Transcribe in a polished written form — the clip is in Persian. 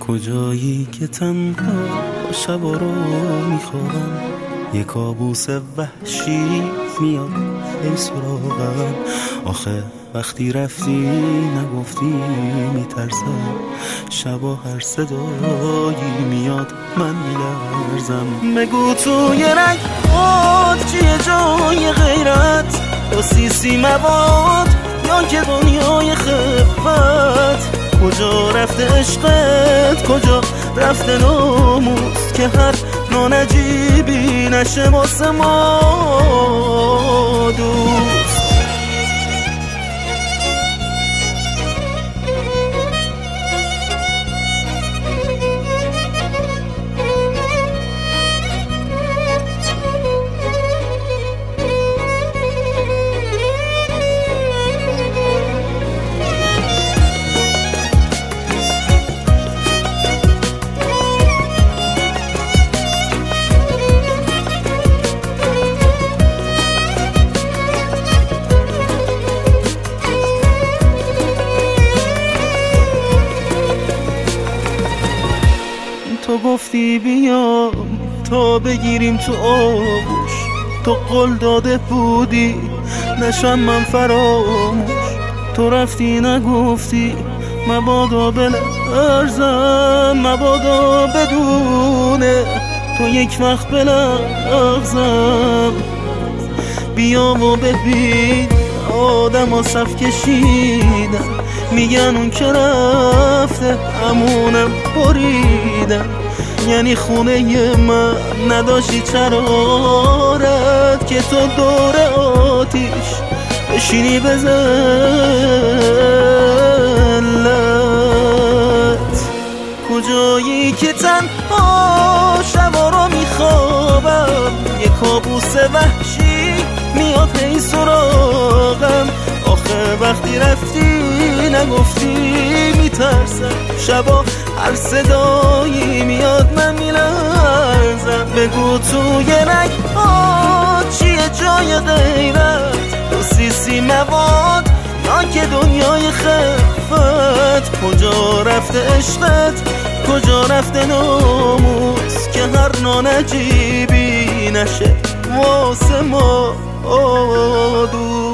کجایی که تنها شبا رو میخوابم، یه کابوس وحشی میاد ای سراغم. آخه وقتی رفتی نگفتی میترسم، شبا هر صدایی میاد من میلرزم. بگو توی رگات چیه جای غیرت، با سیسی مواد یا که دنیای خفت؟ کجا رفته عشقت، کجا رفته ناموس که هر نانجیبی نشه واسه ما دوست؟ تو گفتی بیام تا بگیریم تو آغوش، تو قول داده بودی نشم من فراموش. تو رفتی نگفتی مبادا بلرزم، مبادا بدونه تو یک وقت بلغزم. بیا و ببین آدم ها صف کشیدن، میگن اون که رفته همونم بریدن. یعنی خونه من نداشتی چرارت که تو دور آتیش بشینی به ذلت؟ کجایی که تنها شبا رو میخوابم، یه کابوس وحشی میاد هی سراغم. آخه وقتی رفتی نگفتی میترسم، شبا هر صدایی میاد من میلرزم. بگو توی رگات چیه جای غیرت، تو سیسی مواد یا که دنیای خفت؟ کجا رفته عشقت، کجا رفته ناموس که هر نانجیبی نشه واسه ما دوست؟